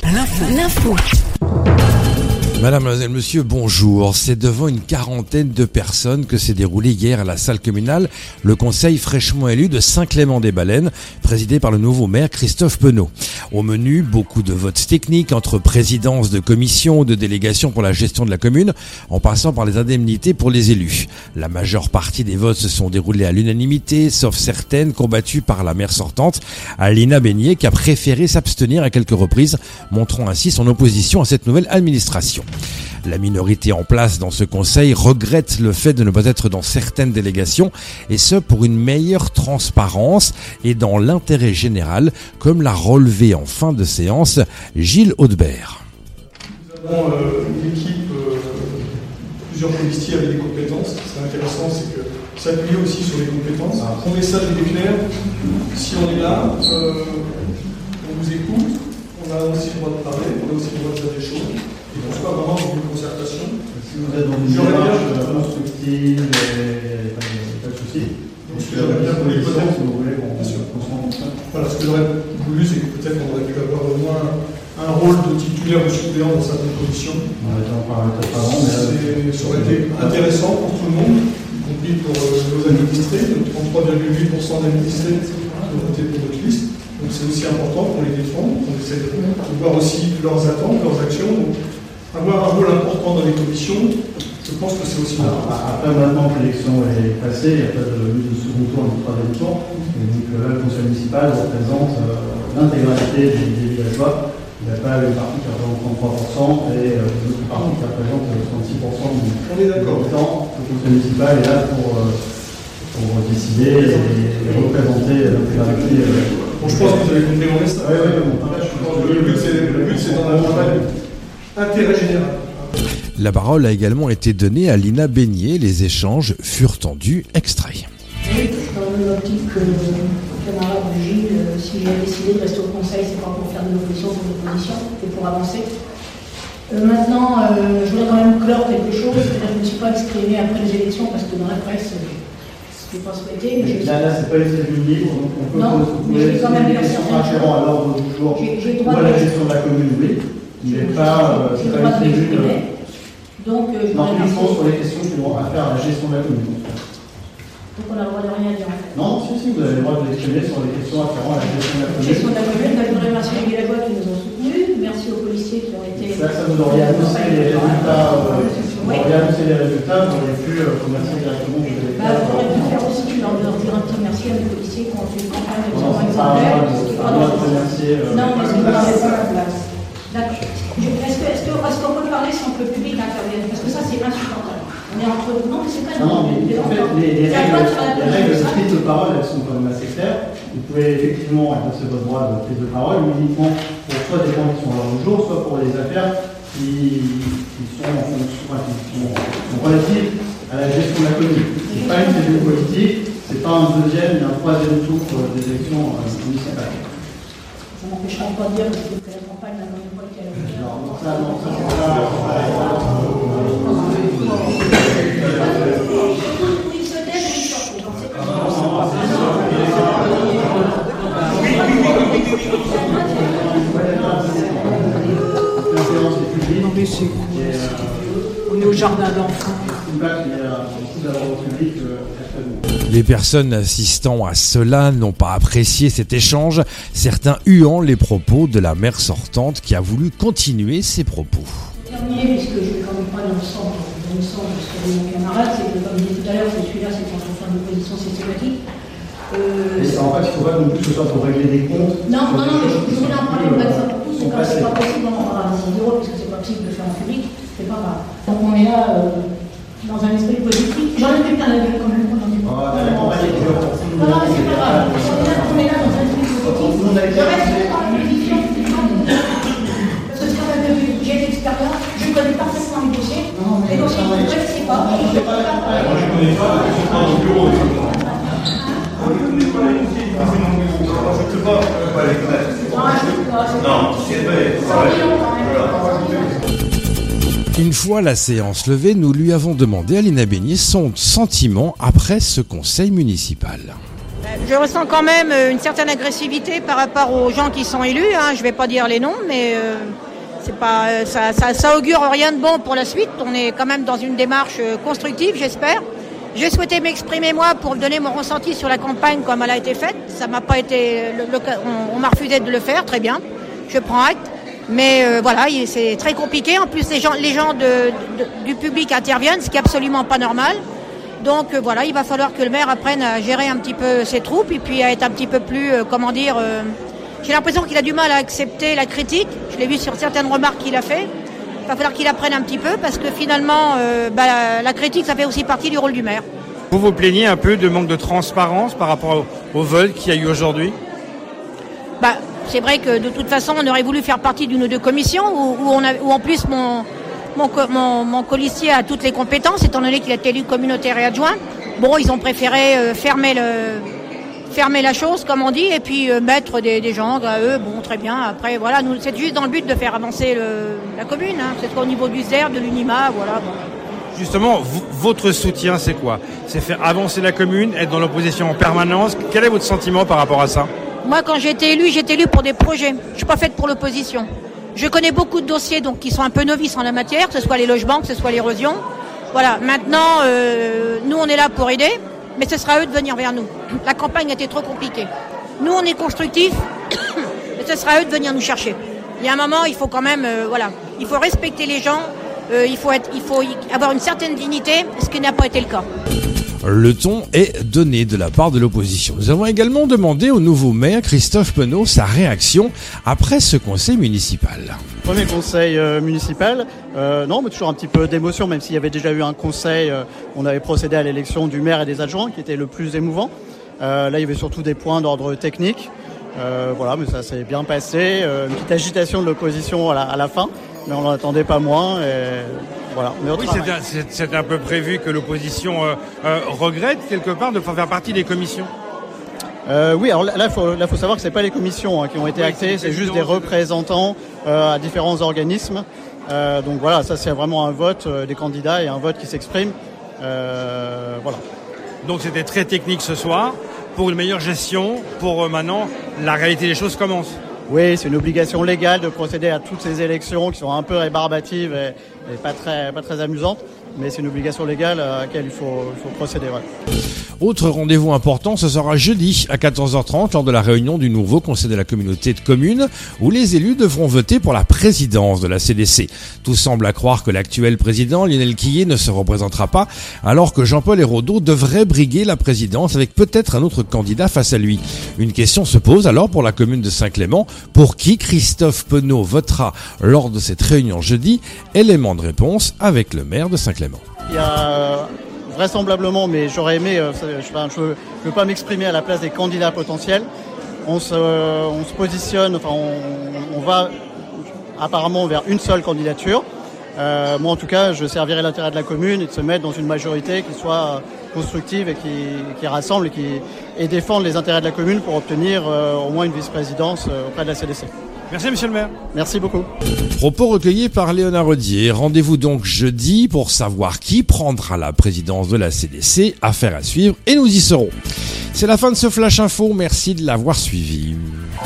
L'info. Madame, mademoiselle, monsieur, bonjour. C'est devant une quarantaine de personnes que s'est déroulé hier à la salle communale le conseil fraîchement élu de Saint-Clément-des-Baleines, présidé par le nouveau maire Christophe Penaud. Au menu, beaucoup de votes techniques entre présidences de commissions ou de délégations pour la gestion de la commune, en passant par les indemnités pour les élus. La majeure partie des votes se sont déroulés à l'unanimité, sauf certaines combattues par la maire sortante, Alina Beignet, qui a préféré s'abstenir à quelques reprises, montrant ainsi son opposition à cette nouvelle administration. La minorité en place dans ce conseil regrette le fait de ne pas être dans certaines délégations, et ce pour une meilleure transparence et dans l'intérêt général, comme l'a relevé en fin de séance Gilles Audebert. Nous avons une équipe, plusieurs policiers avec des compétences. C'est intéressant, c'est que s'appuyer aussi sur les compétences. Mon message est clair, si on est là, on vous écoute, on a aussi le droit de parler, on a aussi le droit de dire des choses. Et on soit vraiment dans une concertation. Si vous êtes dans une démarche constructive, pas de souci. Donc, ce que j'aurais bien voulu, peut-être, si vous voulez, qu'on se concentre. Voilà, ce que j'aurais voulu, c'est que peut-être on aurait pu avoir au moins un rôle de titulaire ou suppléant dans certaines commissions. On va en parler peut-être avant, mais ça aurait été intéressant pour tout le monde, y compris pour nos administrés, nos 33,8% d'administrés qui ont voté pour notre liste. Donc c'est aussi important qu'on les défende, qu'on essaie de voir aussi leurs attentes, leurs actions. Donc, avoir un rôle important dans les commissions, je pense que c'est aussi important. Après, maintenant que l'élection est passée, il n'y a pas de second tour ni de troisième tour. Et donc là, le conseil municipal représente l'intégralité des villageois. Il n'y a pas une partie qui représente 33% et l'autre partie qui représente 36% du On est d'accord. temps. Le conseil municipal est là pour décider et représenter l'intégralité. Bon, je pense que vous avez compris mon message. Le but, c'est dans un travail d'intérêt général. La parole a également été donnée à Alina Beignet. Les échanges furent tendus. Extrait. Oui, dans l'optique que camarade Gilles, si j'ai décidé de rester au conseil, c'est pas pour faire de l'opposition pour l'opposition, c'est pour avancer. Maintenant, je voudrais quand même clore quelque chose, c'est-à-dire que je ne me suis pas exprimée après les élections parce que dans la presse, je n'ai pas souhaité. Mais là, c'est pas les cellules libres, donc on peut mais quand même des questions afférentes à l'ordre du jour ou à la gestion de la commune, oui, mais pas j'ai le droit de m'exprimer. Donc, non, uniquement sur les questions qui ont affaire à la gestion de la commune. Donc on a le droit de rien dire en fait. Non, si, vous avez le droit de l'exprimer sur les questions afférentes à la gestion de la commune. Gestion de la commune, je voudrais remercier les villageois qui nous ont soutenus, merci aux policiers qui ont été... Ça vous auriez annoncé les résultats, vous auriez annoncé les résultats, vous auriez pu remercier directement les résultats. Vous auriez pu faire aussi, leur dire un petit merci à nos policiers qui ont fait une campagne de Non, c'est pas de remercier. Non, mais c'est pas la place. D'accord. Est-ce qu'on peut parler sans que le public intervienne? Parce que ça, c'est insupportable. On est entre... Non, mais c'est pas... Non, mais en fait, les règles de prise de parole, elles sont quand même assez claires. Vous pouvez effectivement exercer votre droit de prise de parole, mais uniquement pour soit des points qui sont à l'ordre du jour, soit pour des affaires qui sont relatives à la gestion de la commune. Ce n'est pas une cellule politique, ce n'est pas un deuxième ni un troisième tour des élections municipales. Ça m'empêchera pas de dire que la campagne n'a même pas été à la Non, ça c'est pas... On est au jardin d'enfants. Les personnes assistant à cela n'ont pas apprécié cet échange, certains huant les propos de la maire sortante qui a voulu continuer ses propos. Terminé, puisque je ne vais quand même pas dans le sens de ce que dit mon camarade, c'est que comme je disais tout à l'heure, celui-là c'est quand on fait une opposition systématique. Et en fait, il ne faut pas non plus que ce soit pour régler des comptes. Non, mais je voulais en parler de ça pour tous, c'est comme c'est pas possible, on en parlera dans 10 euros, puisque c'est pas possible de le faire en public, c'est pas grave. Donc on est là dans un esprit positif. J'en ai quelqu'un à la quand même, quand on dit. Non, mais c'est pas grave. On est là dans un esprit positif. Je reste dans la position. Parce que j'ai l'expérience, je connais parfaitement les dossiers. Les dossiers, je ne sais pas. Moi, je ne connais pas, je suis pas au bureau. Je ne connais pas les dossiers, je ne sais pas. Non, c'est vrai. Une fois la séance levée, nous lui avons demandé à Alina Beignet son sentiment après ce conseil municipal. Je ressens quand même une certaine agressivité par rapport aux gens qui sont élus. Je ne vais pas dire les noms, mais c'est pas, ça augure rien de bon pour la suite. On est quand même dans une démarche constructive, j'espère. J'ai souhaité m'exprimer moi pour donner mon ressenti sur la campagne comme elle a été faite. Ça m'a pas été, on m'a refusé de le faire, très bien. Je prends acte. Mais voilà, c'est très compliqué. En plus, les gens du public interviennent, ce qui est absolument pas normal. Donc voilà, il va falloir que le maire apprenne à gérer un petit peu ses troupes et puis à être un petit peu plus, j'ai l'impression qu'il a du mal à accepter la critique. Je l'ai vu sur certaines remarques qu'il a fait. Il va falloir qu'il apprenne un petit peu parce que finalement, la critique, ça fait aussi partie du rôle du maire. Vous vous plaignez un peu de manque de transparence par rapport au vote qu'il y a eu aujourd'hui ? C'est vrai que de toute façon, on aurait voulu faire partie d'une ou deux commissions où en plus mon colistier a toutes les compétences, étant donné qu'il est élu communautaire et adjoint. Bon, ils ont préféré fermer la chose, comme on dit, et puis mettre des gens à eux. Bon, très bien. Après, voilà, nous, c'est juste dans le but de faire avancer la commune. Que ce soit au niveau du ZER, de l'UNIMA, voilà. Bon. Justement, votre soutien, c'est quoi ? C'est faire avancer la commune, être dans l'opposition en permanence. Quel est votre sentiment par rapport à ça ? Moi, quand j'ai été élue pour des projets. Je suis pas faite pour l'opposition. Je connais beaucoup de dossiers donc qui sont un peu novices en la matière, que ce soit les logements, que ce soit l'érosion. Voilà. Maintenant, nous, on est là pour aider, mais ce sera à eux de venir vers nous. La campagne a été trop compliquée. Nous, on est constructifs, mais ce sera à eux de venir nous chercher. Il y a un moment, il faut quand même, il faut respecter les gens. Il faut avoir une certaine dignité, ce qui n'a pas été le cas. Le ton est donné de la part de l'opposition. Nous avons également demandé au nouveau maire, Christophe Penaud, sa réaction après ce conseil municipal. Premier conseil municipal, non, mais toujours un petit peu d'émotion, même s'il y avait déjà eu un conseil, on avait procédé à l'élection du maire et des adjoints, qui était le plus émouvant. Là, il y avait surtout des points d'ordre technique. Mais ça s'est bien passé. Une petite agitation de l'opposition à la fin, mais on n'en attendait pas moins. Voilà, oui, c'est un peu prévu que l'opposition regrette quelque part de faire partie des commissions. Oui, alors là, faut savoir que c'est pas les commissions qui ont été actées, c'est juste des représentants à différents organismes. Donc voilà, ça c'est vraiment un vote des candidats et un vote qui s'exprime. Voilà. Donc c'était très technique ce soir, pour une meilleure gestion, pour maintenant la réalité des choses commence. Oui, c'est une obligation légale de procéder à toutes ces élections qui sont un peu rébarbatives et pas très amusantes, mais c'est une obligation légale à laquelle il faut procéder. Ouais. Autre rendez-vous important, ce sera jeudi à 14h30 lors de la réunion du nouveau conseil de la communauté de communes où les élus devront voter pour la présidence de la CDC. Tout semble à croire que l'actuel président, Lionel Quillet, ne se représentera pas alors que Jean-Paul Héraudot devrait briguer la présidence avec peut-être un autre candidat face à lui. Une question se pose alors pour la commune de Saint-Clément. Pour qui Christophe Penaud votera lors de cette réunion jeudi? Élément de réponse avec le maire de Saint-Clément. Il y a vraisemblablement, mais j'aurais aimé, je ne veux pas m'exprimer à la place des candidats potentiels. On se positionne, on va apparemment vers une seule candidature. Moi en tout cas, je servirai l'intérêt de la commune et de se mettre dans une majorité qui soit constructive et qui rassemble et défende les intérêts de la commune pour obtenir au moins une vice-présidence auprès de la CDC. Merci monsieur le maire. Merci beaucoup. Propos recueillis par Léonard Rodier. Rendez-vous donc jeudi pour savoir qui prendra la présidence de la CDC. Affaire à suivre et nous y serons. C'est la fin de ce Flash Info. Merci de l'avoir suivi.